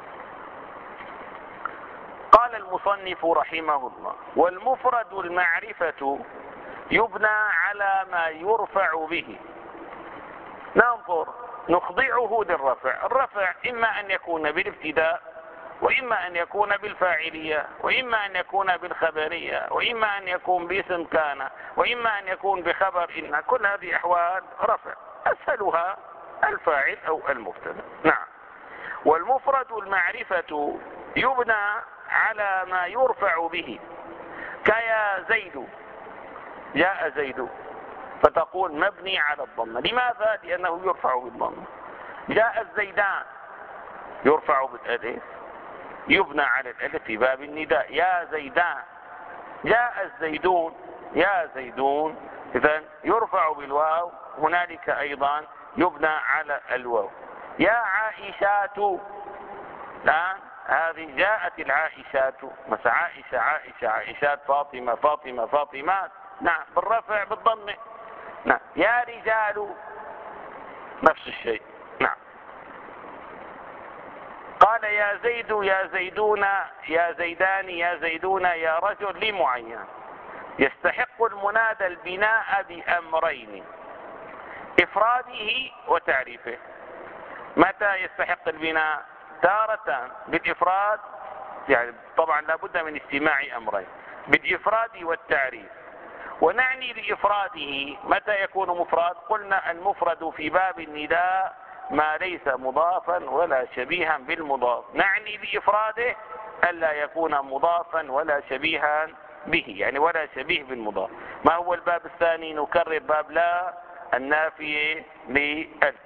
S1: قال المصنف رحمه الله: والمفرد المعرفة يبنى على ما يرفع به. ننظر، نخضعه للرفع. الرفع إما أن يكون بالابتداء، وإما أن يكون بالفاعلية، وإما أن يكون بالخبرية، وإما أن يكون باسم كان، وإما أن يكون بخبر إن. كل هذه أحوال رفع، أسهلها الفاعل أو المبتدا. نعم. والمفرد المعرفة يبنى على ما يرفع به، كيا زيد، جاء زيد، فتقول مبني على الضمة. لماذا؟ لأنه يرفع بالضمة. جاء الزيدان، يرفع بالألف، يبنى على الألف في باب النداء، يا زيدان. جاء الزيدون، يا زيدون، إذن يرفع بالواو، هنالك أيضا يبنى على الواو. يا عائشات، الآن هذه جاءت العائشات، مثل عائشة، عائشة، عائشات، فاطمة، فاطمة، فاطمات. نعم، بالرفع بالضم. نعم. يا رجال، نفس الشيء. نعم. قال يا زيد، يا زيدون، يا زيدان، يا زيدون، يا رجل لمعين. يستحق المنادى البناء بأمرين: إفراده وتعريفه. متى يستحق البناء؟ تارة بالإفراد، يعني طبعا لابد من استماع أمرين: بالإفراد والتعريف. ونعني بإفراده متى يكون مفرد؟ قلنا المفرد في باب النداء ما ليس مضافا ولا شبيها بالمضاف. نعني بإفراده ألا يكون مضافا ولا شبيها به، يعني ولا شبيه بالمضاف. ما هو الباب الثاني؟ نكرر باب لا النافية لألف.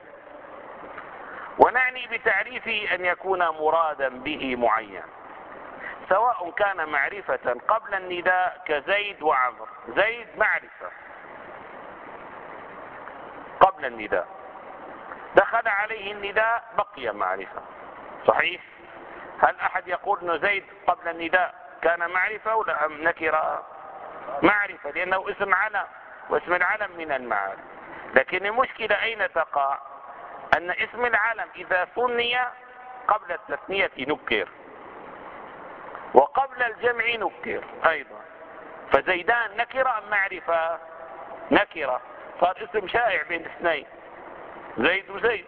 S1: ونعني بتعريفه أن يكون مرادا به معين، سواء كان معرفة قبل النداء كزيد وعمر. زيد معرفة قبل النداء، دخل عليه النداء بقي معرفة. صحيح؟ هل أحد يقول أن زيد قبل النداء كان معرفة ولا نكرة؟ معرفة، لأنه اسم علم، واسم العلم من المعارف. لكن المشكلة أين تقع؟ أن اسم العلم إذا ثني قبل التثنية نكر، وقبل الجمع نكر أيضا. فزيدان نكرة أم معرفة؟ نكرة، صار اسم شائع بين اثنين، زيد وزيد.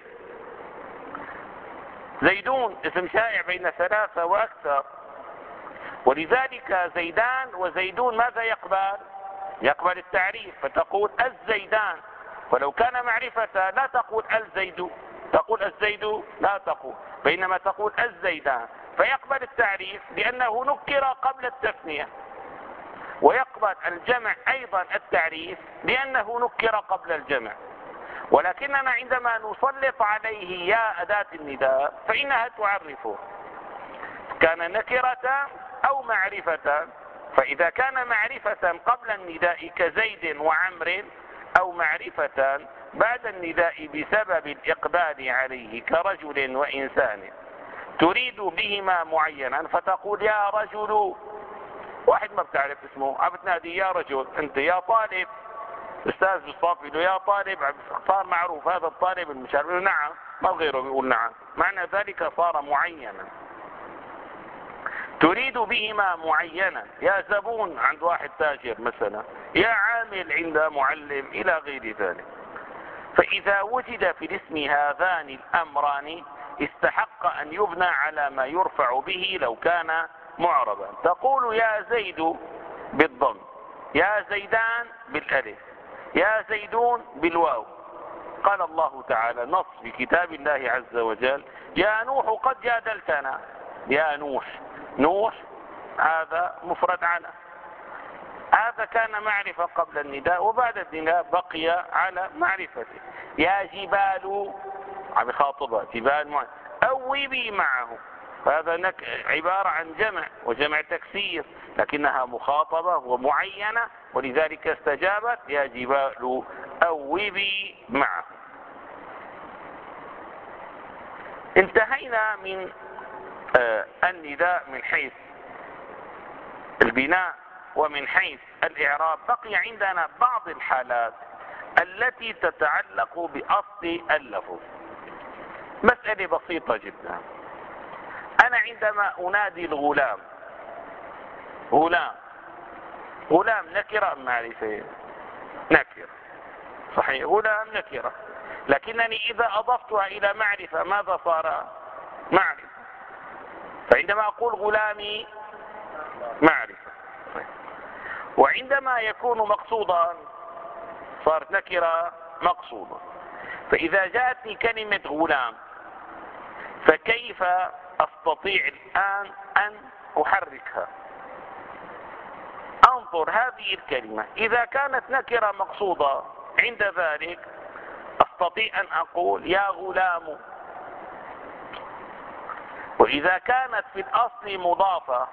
S1: زيدون اسم شائع بين ثلاثة وأكثر، ولذلك زيدان وزيدون ماذا يقبل؟ يقبل التعريف، فتقول الزيدان. ولو كان معرفة لا تقول الزيد، تقول الزيد لا تقول، بينما تقول الزيدان، فيقبل التعريف لأنه نكر قبل التثنية، ويقبل الجمع أيضا التعريف لأنه نكر قبل الجمع. ولكننا عندما نسلط عليه يا أداة النداء فإنها تعرفه، كان نكرة أو معرفة. فإذا كان معرفة قبل النداء كزيد وعمر، أو معرفة بعد النداء بسبب الإقبال عليه كرجل وإنسان، تريد بهما معينا، فتقول يا رجل، واحد ما بتعرف اسمه، عم بتنادي يا رجل، انت يا طالب، استاذ بالصف له يا طالب، صار معروف هذا الطالب المشارك، نعم، ما غيره بيقول نعم، معنى ذلك صار معينا. تريد بهما معينا، يا زبون عند واحد تاجر مثلا، يا عامل عند معلم، إلى غير ذلك. فإذا وجد في الاسم هذان الأمران استحق أن يبنى على ما يرفع به لو كان معربا. تقول يا زيد بالضم، يا زيدان بالألف، يا زيدون بالواو. قال الله تعالى نص في كتاب الله عز وجل: يا نوح قد جادلتنا. يا نوح، نوح هذا مفرد على، هذا كان معرفة قبل النداء، وبعد النداء بقي على معرفته. يا جبال، عم يخاطبها جبال أوبي معه، فهذا عبارة عن جمع، وجمع تكسير، لكنها مخاطبة ومعينة، ولذلك استجابت يا جبال أوبي معه. انتهينا من النداء من حيث البناء ومن حيث الإعراب. بقي عندنا بعض الحالات التي تتعلق بأصل اللفظ. مسألة بسيطة جدا. أنا عندما أنادي الغلام، غلام، غلام نكرة أم معرفة؟ نكرة، صحيح، غلام نكرة. لكنني إذا أضفتها إلى معرفة ماذا صار؟ معرفة. فعندما أقول غلامي معرفة. وعندما يكون مقصودا صارت نكرة مقصودة. فإذا جاءتني كلمة غلام، فكيف أستطيع الآن أن أحركها؟ انظر هذه الكلمة، إذا كانت نكرة مقصودة عند ذلك أستطيع أن أقول يا غلام. وإذا كانت في الأصل مضافة،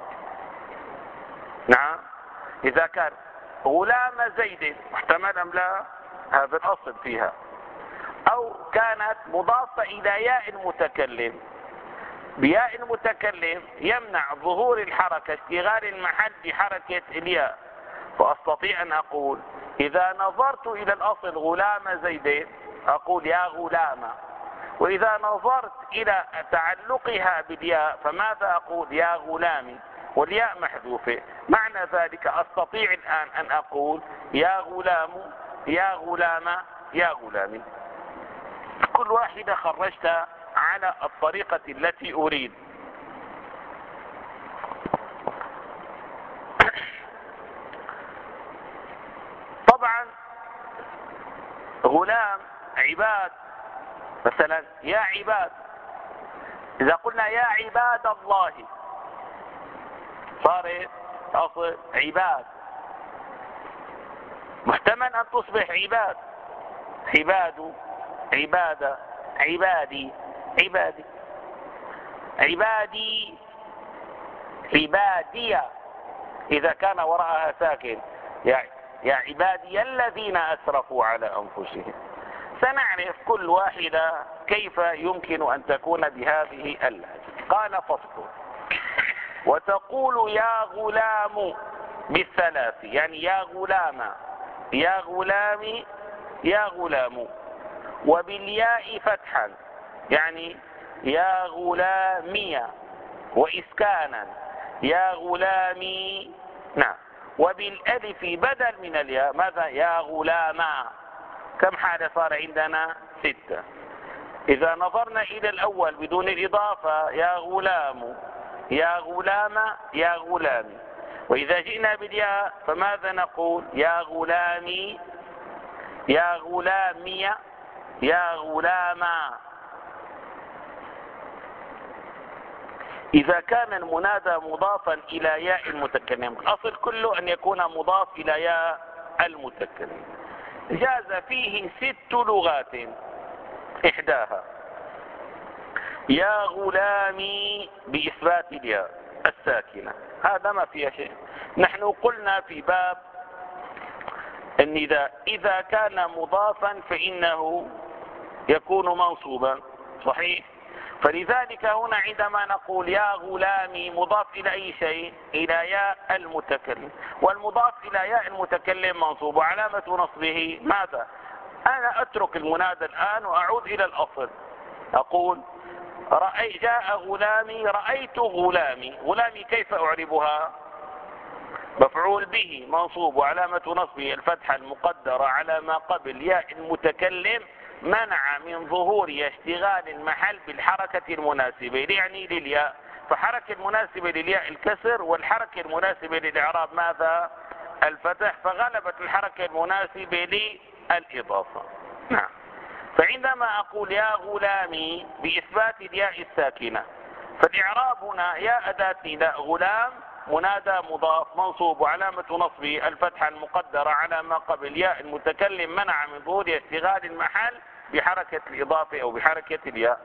S1: نعم، إذا كان غلام زيد محتمل أم لا؟ هذا الأصل فيها. أو كانت مضافة إلى ياء المتكلم، بياء المتكلم يمنع ظهور الحركة اشتغال المحل بحركة الياء، فأستطيع أن أقول إذا نظرت إلى الأصل غلام زيد أقول يا غلام. وإذا نظرت إلى تعلقها بالياء فماذا أقول؟ يا غلامي، والياء محذوفة. معنى ذلك أستطيع الآن أن أقول يا غلام، يا غلام، يا غلامي. كل واحدة خرجتها على الطريقة التي أريد. طبعا غلام، عباد، مثلا يا عباد، إذا قلنا يا عباد الله صارت الأصل عباد، محتمل أن تصبح عباد، عباد، عبادة، عبادي، عبادي، عبادي، عبادية إذا كان وراءها ساكن، يا عبادي الذين أسرفوا على أنفسهم. سنعرف كل واحدة كيف يمكن أن تكون بهذه اللهجة. قال فصل: وتقول يا غلام بالثلاث، يعني يا غلام، يا غلامي، يا غلام، وبالياء فتحا، يعني يا غلامي، وإسكانا يا غلامي، نعم، وبالألف بدل من الياء ماذا؟ يا غلاما. كم حالة صار عندنا؟ 6. إذا نظرنا إلى الأول بدون الإضافة يا غلام، يا غلام، يا غلامي. وإذا جئنا بالياء فماذا نقول؟ يا غلامي، يا غلامي، يا غلاما. إذا كان المنادى مضافا إلى ياء المتكلم، الأصل كله أن يكون مضاف إلى ياء المتكلم. جاز فيه 6 لغات، إحداها يا غلامي بإثبات الياء الساكنة، هذا ما فيها شيء. نحن قلنا في باب النداء إذا كان مضافا فإنه يكون منصوبا، صحيح؟ فلذلك هنا عندما نقول يا غلامي مضاف إلى أي شيء؟ إلى ياء المتكلم، والمضاف إلى ياء المتكلم منصوب، وعلامة نصبه ماذا؟ أنا أترك المنادى الآن وأعود إلى الأصل، أقول جاء غلامي، رأيت غلامي. غلامي كيف أعربها؟ مفعول به منصوب، وعلامة نصبه الفتحة المقدرة على ما قبل ياء المتكلم منع من ظهور اشتغال المحل بالحركة المناسبة، يعني للياء. فحركة المناسبة للياء الكسر، والحركة المناسبة للإعراب ماذا؟ الفتح، فغلبت الحركة المناسبة للإضافة. نعم. فعندما أقول يا غلامي بإثبات الياء الساكنة، فالإعراب هنا يا أداة نداء، غلام منادى مضاف منصوب، وعلامة نصبه الفتحة المقدرة على ما قبل ياء المتكلم منع من ظهور اشتغال المحل بحركة الإضافة أو بحركة الياء.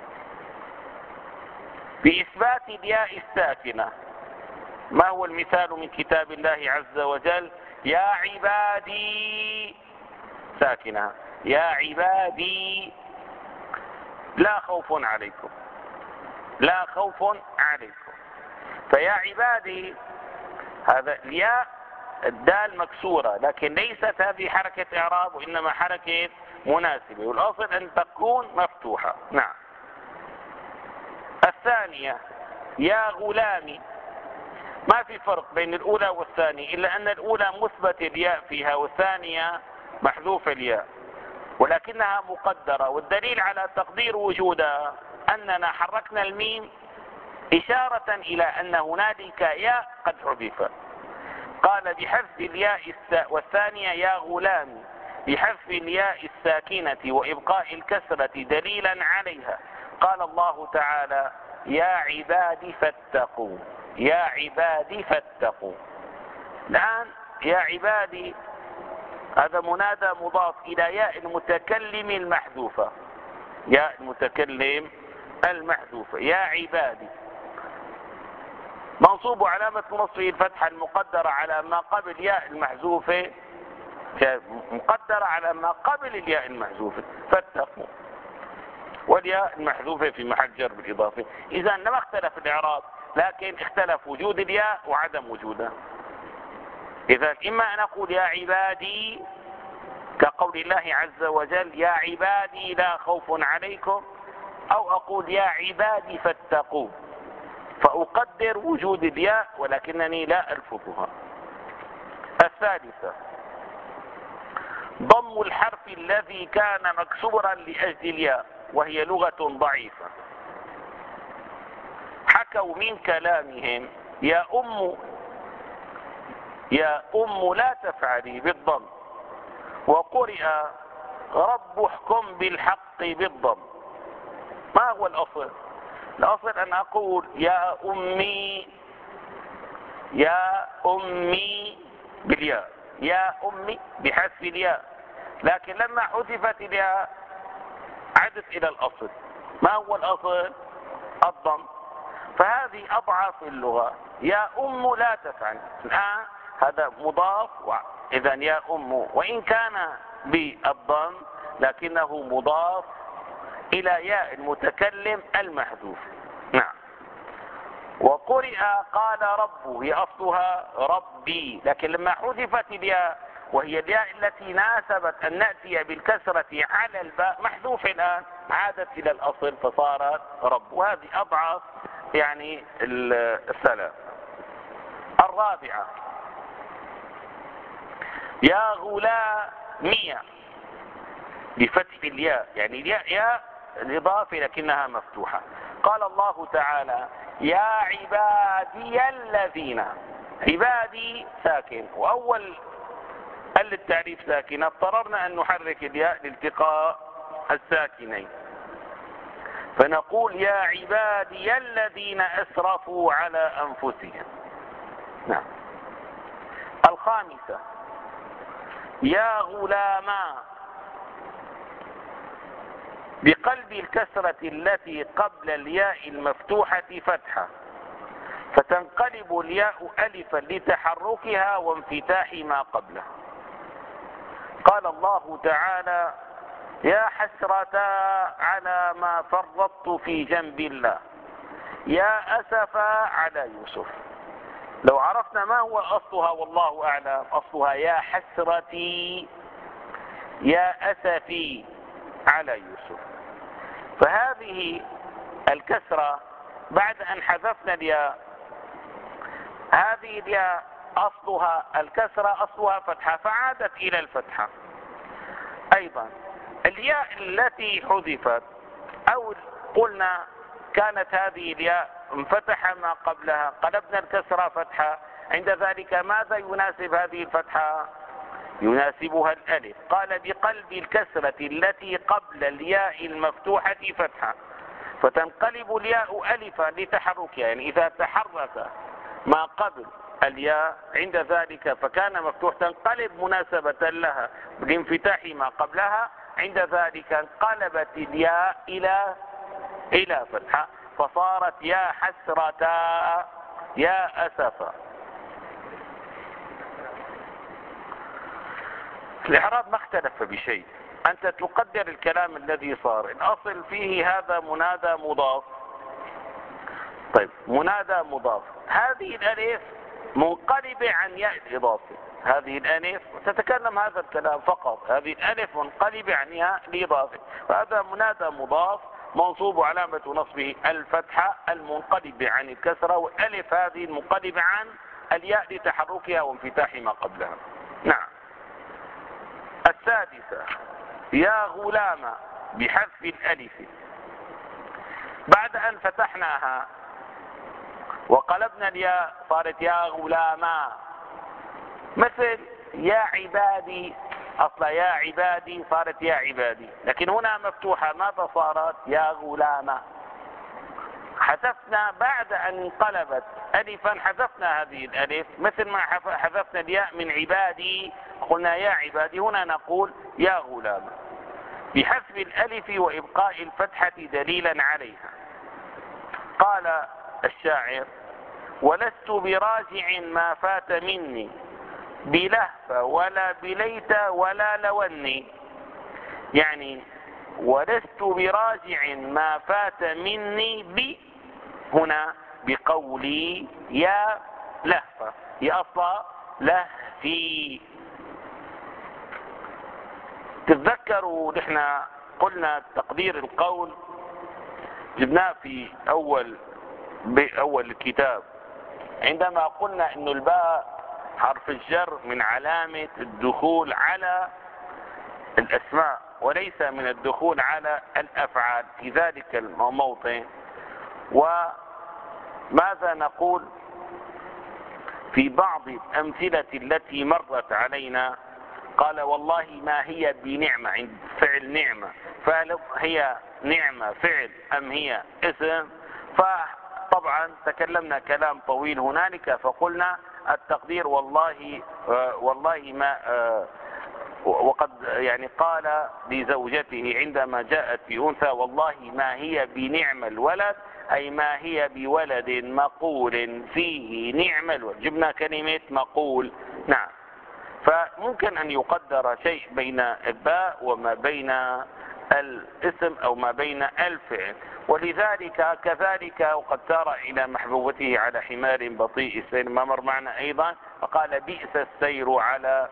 S1: بإثبات الياء الساكنة، ما هو المثال من كتاب الله عز وجل؟ يا عبادي ساكنة، يا عبادي لا خوف عليكم، لا خوف عليكم. فيا عبادي، هذا الياء الدال مكسورة، لكن ليست هذه حركة إعراب وإنما حركة مناسبة، والأصل أن تكون مفتوحة. نعم. الثانية يا غلامي، ما في فرق بين الأولى والثانية، إلا أن الأولى مثبت الياء فيها والثانية محذوف الياء، ولكنها مقدرة. والدليل على تقدير وجودها أننا حركنا الميم إشارة إلى أن هنالك ياء قد حذفت. قال بحذف الياء والثانية يا غلام بحذف الياء الساكنة وإبقاء الكسرة دليلا عليها. قال الله تعالى يا عبادي فاتقوا، يا عبادي فاتقوا. الآن يا عبادي هذا منادى مضاف إلى ياء المتكلم المحذوفة، ياء المتكلم المحذوفة، يا عبادي منصوب علامة نصبه الفتحة المقدرة على ما قبل ياء المحذوفة، مقدرة على ما قبل الياء المحذوفة فاتقوا، والياء المحذوفة في محل جر بالإضافة. إذا لم اختلف الإعراب، لكن اختلف وجود الياء وعدم وجودها. إذا إما أن أقول يا عبادي كقول الله عز وجل يا عبادي لا خوف عليكم، أو أقول يا عبادي فاتقوا، فأقدر وجود الياء ولكنني لا ألفظها. الثالثة ضم الحرف الذي كان مكسورا لأجل الياء، وهي لغة ضعيفة. حكوا من كلامهم يا أم لا تفعلي بالضم، وقرئ رب احكم بالحق بالضم. ما هو الأصل؟ الأصل أن أقول يا أمي يا أمي بالياء، يا أمي بحذف الياء، لكن لما حذفت الياء عادت إلى الأصل. ما هو الأصل؟ الضم. فهذه أضعف اللغة. يا أم لا تفعل، الآن هذا مضاف، إذا يا أم وإن كان بالضم لكنه مضاف إلى ياء المتكلم المحذوف. نعم. وقرئ قال رب، هي أصلها ربي، لكن لما حذفت الياء وهي الياء التي ناسبت أن نأتي بالكسرة على الباء محذوف الآن، عادت إلى الأصل فصارت رب. وهذه أضعف يعني الثلاث. الرابعة يا غلامية بفتح الياء، يعني الياء ياء الإضافة لكنها مفتوحة. قال الله تعالى يا عبادي الذين، عبادي ساكن، وأول التعريف ساكنة، اضطررنا أن نحرك الياء لالتقاء الساكنين، فنقول يا عبادي الذين أسرفوا على أنفسهم. نعم. الخامسة يا غلاما بقلب الكسرة التي قبل الياء المفتوحة فتحة، فتنقلب الياء ألفا لتحركها وانفتاح ما قبلها. قال الله تعالى يا حسرة على ما فرطت في جنب الله، يا أسفا على يوسف. لو عرفنا ما هو أصلها والله أعلم، أصلها يا حسرتي يا أسفي على يوسف. فهذه الكسرة بعد أن حذفنا الياء، هذه الياء أصلها الكسرة، أصلها فتحة فعادت إلى الفتحة. أيضا الياء التي حذفت أو قلنا كانت هذه الياء انفتح ما قبلها، قلبنا الكسرة فتحة، عند ذلك ماذا يناسب هذه الفتحة؟ يناسبها الألف. قال بقلب الكسرة التي قبل الياء المفتوحة فتحة، فتنقلب الياء ألفا لتحركها، يعني إذا تحرك ما قبل الياء عند ذلك فكان مفتوح تنقلب مناسبة لها لانفتاح ما قبلها، عند ذلك انقلبت الياء إلى فتحة فصارت يا حسرة يا أسفا. الإعراب ما اختلف بشيء، أنت تقدر الكلام الذي صار. الأصل فيه هذا منادى مضاف. طيب منادى مضاف، هذه الألف منقلبة عن ياء الإضافة، هذه الألف تتكلم هذا الكلام فقط، هذه الألف منقلبة عن ياء الإضافة، وهذا منادى مضاف منصوب علامة نصبه الفتحة المنقلبة عن الكسرة، والألف هذه المنقلبة عن الياء لتحركها وانفتاح ما قبلها. نعم. السادسة يا غلام بحذف الألف، بعد أن فتحناها وقلبنا الياء صارت يا غلاما، مثل يا عبادي، أصلا يا عبادي صارت يا عبادي، لكن هنا مفتوحة ماذا صارت؟ يا غلاما. حذفنا بعد أن انقلبت ألفا، حذفنا هذه الألف مثل ما حذفنا الياء من عبادي، قلنا يا عبادي، هنا نقول يا غلاما بحذف الألف وإبقاء الفتحة دليلا عليها. قال الشاعر ولست براجع ما فات مني بلهفة ولا بليت ولا لوني، يعني ولست براجع ما فات مني هنا بقولي يا لهفة، هي أصلا لهفي. تتذكروا نحن قلنا تقدير القول جبناه في أول الكتاب، عندما قلنا إنه الباء حرف الجر من علامة الدخول على الأسماء وليس من الدخول على الأفعال في ذلك الموطن. وماذا نقول في بعض الأمثلة التي مرت علينا؟ قال والله ما هي بنعمة، عند فعل نعمة، فهل هي نعمة فعل أم هي اسم؟ فطبعا طبعا تكلمنا كلام طويل هنالك، فقلنا التقدير والله ما وقد يعني قال لزوجته عندما جاءت بأنثى والله ما هي بنعم الولد، أي ما هي بولد مقول فيه نعم الولد. جبنا كلمة مقول. نعم. فممكن أن يقدر شيء بين الباء وما بين الاسم أو ما بين الفعل. ولذلك كذلك وقد سار إلى محبوبته على حمار بطيء السير، ما مر معنا أيضا، فقال بئس السير على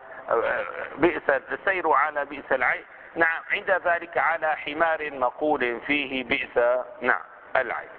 S1: بئس العين. نعم. عند ذلك على حمار مقول فيه بئس نعم العين.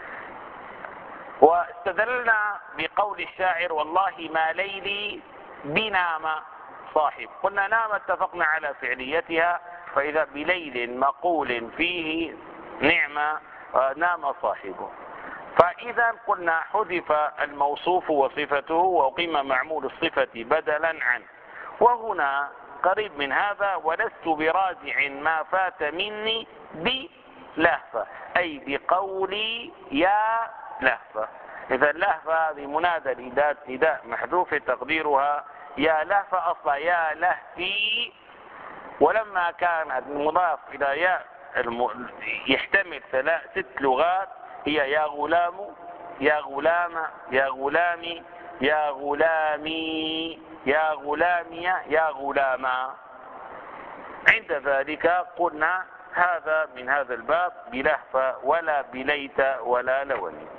S1: واستدلنا بقول الشاعر والله ما ليلي بنام صاحب. قلنا نام اتفقنا على فعليتها، فإذا بليل مقول فيه نعم نام صاحبه. فإذا قلنا حذف الموصوف وصفته وقيم معمول الصفة بدلا عنه. وهنا قريب من هذا ولست براجع ما فات مني بلهفة، أي بقولي يا لهفة. إذا اللهفة بمنادى نداء محذوف تقديرها يا لهفة، أصلا يا لهفي. ولما كان المضاف إلى يا يحتمل 6 لغات، هي يا غلام، يا غلام، يا غلامي، يا غلامي، يا غلامي، يا غلاما. عند ذلك قلنا هذا من هذا الباب بلهفة ولا بليت ولا لوني.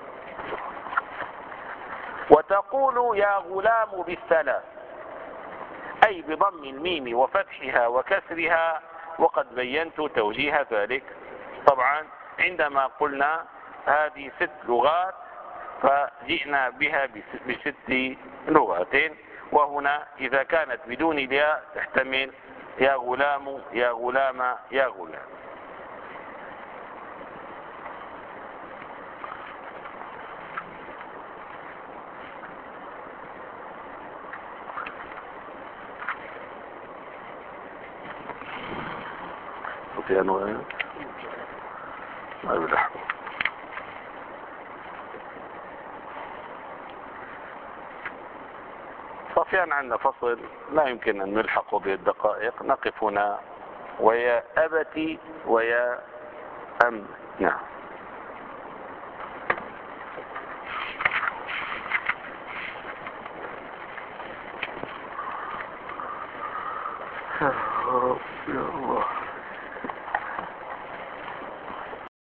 S1: وتقول يا غلام بالثلاث، أي بضم الميم وفتحها وكسرها، وقد بينت توجيه ذلك. طبعا عندما قلنا هذه 6 لغات فجئنا بها ب6 لغات. وهنا إذا كانت بدون الياء تحتمل يا غلام، يا غلام، يا غلام. صفيان عندنا فصل لا يمكن أن نلحق بالدقائق، نقف هنا. ويا أبتي ويا أم. نعم.